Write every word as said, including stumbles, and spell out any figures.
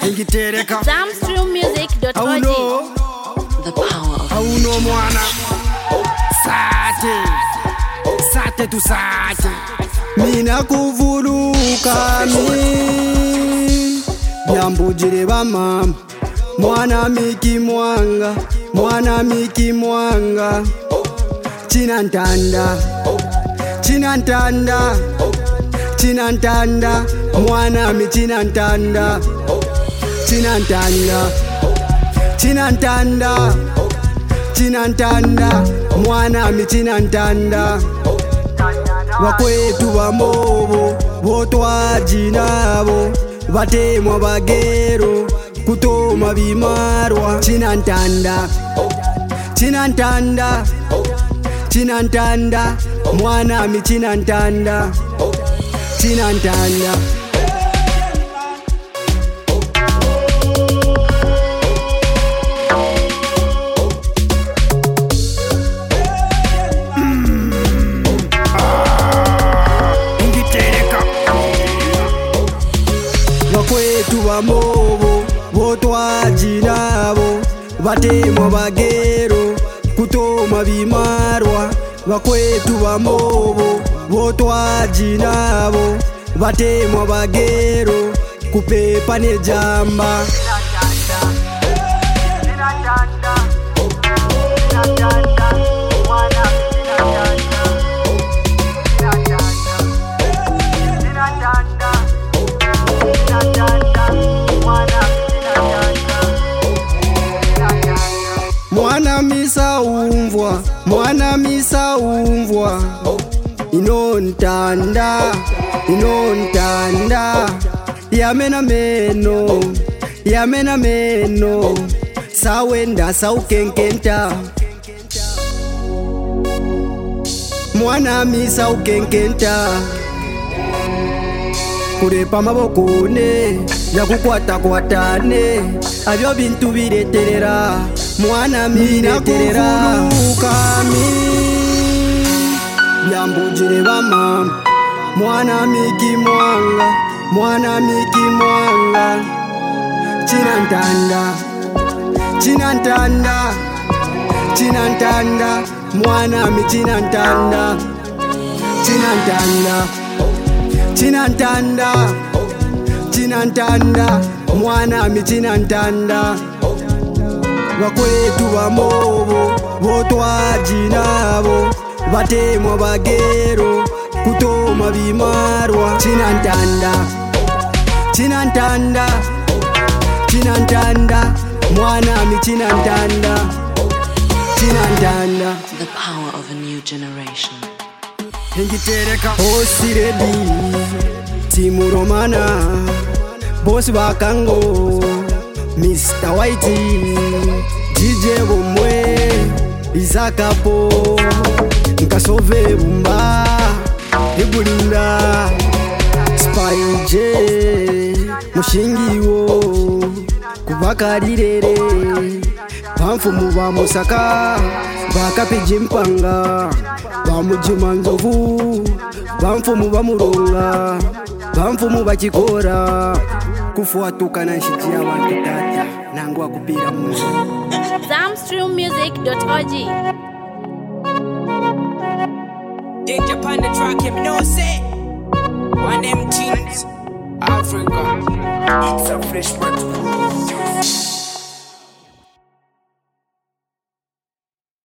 Zamstream Music dot org. The power of Auno mwana Sate Sate tu sate Mina kuvuluka mi Nyambujire ba mama Mwana miki mwanga Mwana miki mwanga Chinantanda Chinantanda Chinantanda Mwana mi chinantanda Chinantanda Chinantanda Chinantanda Mwana mi chinantanda Wakwetu bamobo Botwaji nabo Batemwa bagero Kutoma bimarwa Chinantanda Chinantanda Chinantanda Mwana mi chinantanda Chinantanda Wakwetu bamobo Botwaji nabo Batemwa bagero Kutoma bimarwa Wakwetu bamobo Botwaji nabo Batemwa bagero Kupepa ne jamba Mwana misa umvwa, mwana misa umvwa Inontanda, inontanda Yamena meno, yamena meno Sawenda saukenkenta Mwana misa ukenkenta Kurepa mabokone Yakukwata kwatane Avyo bintu bireterera Mwana mireterera Kami Yambujire ba mama Mwana miki mwanga Mwana miki mwanga Chinantanda Chinantanda Chinantanda Mwana mi chinantanda Chinantanda Chinantanda Chinantanda Mwana mi chinantanda Wakwetu bamobo Botwaji nabo Batemwa bagero Kutoma bimarwa Chinantanda Chinantanda Chinantanda Mwana mi chinantanda Chinantanda the power of a new generation. Hengitereka Osiredi Timu Romana Boss Bakango Mister Whitey D J Bomwe Izakapo Nkasove Bumba Ebulinda Spy J Mushingiwo Kubakarirere Bamfumu ba Musaka Bakapijimpanga Bamujumanzovu Bamfumu ba Muronga Bamfumu ba Chikora Kufuatuka na nshiji ya wantu tata Nangu wa kupira muzo Zamstream Music dot org. Did Japan the track him no say one them things Africa. It's a fresh man.